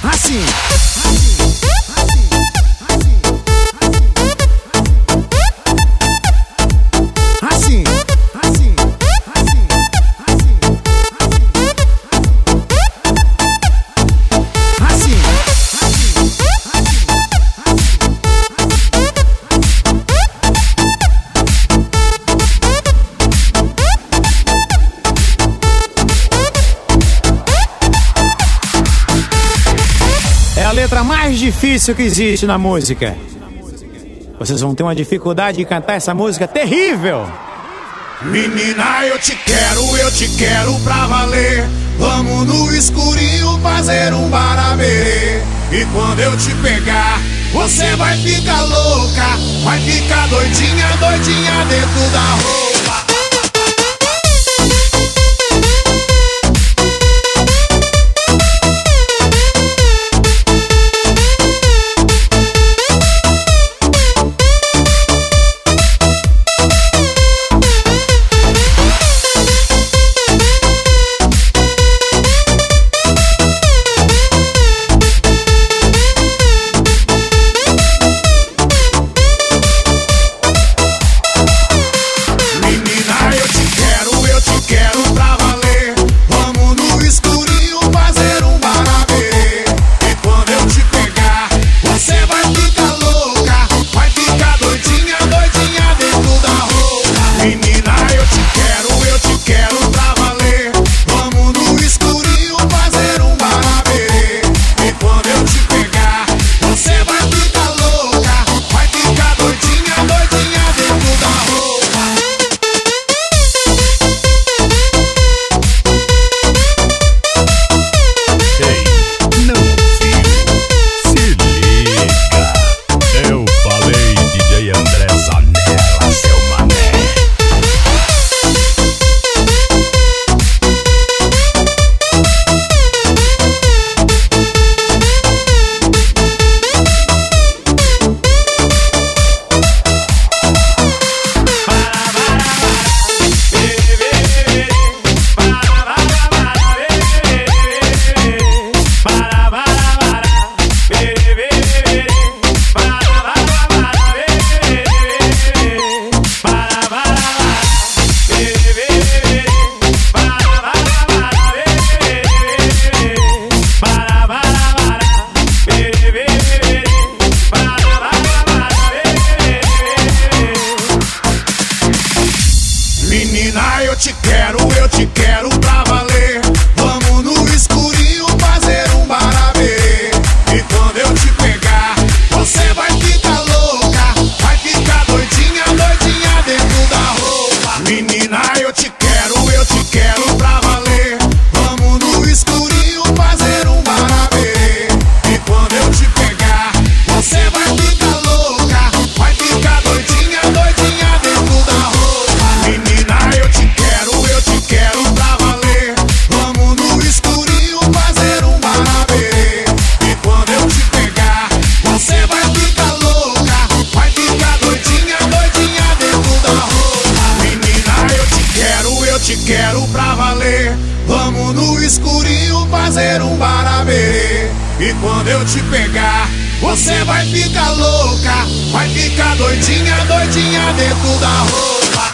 assim. Assim, assim, assim, assim, é a letra mais difícil que existe na música. Vocês vão ter uma dificuldade de cantar essa música terrível. Menina, eu te quero pra valer. Vamos no escurinho fazer um baraberê. E quando eu te pegar, você vai ficar louca. Vai ficar doidinha, doidinha dentro da roupa. Menina, eu te quero pra valer. Vamos no escurinho fazer um baraberê. E quando eu te pegar, você vai ficar louca. Vai ficar doidinha, doidinha dentro da roupa. Menina, eu te quero pra valer. Vamos no escurinho fazer um baraberê. E quando eu te pegar, você vai ficar louca. Vai ficar doidinha, doidinha dentro da roupa. Menina, eu te quero pra valer. Vamos no escurinho fazer um baraberê. E quando eu te pegar, você vai ficar louca. Vai ficar doidinha, doidinha dentro da roupa. Menina, eu te quero pra valer. Vamos no escurinho fazer um baraberê. E quando eu te pegar, você vai ficar louca. Vai ficar doidinha, doidinha dentro da roupa.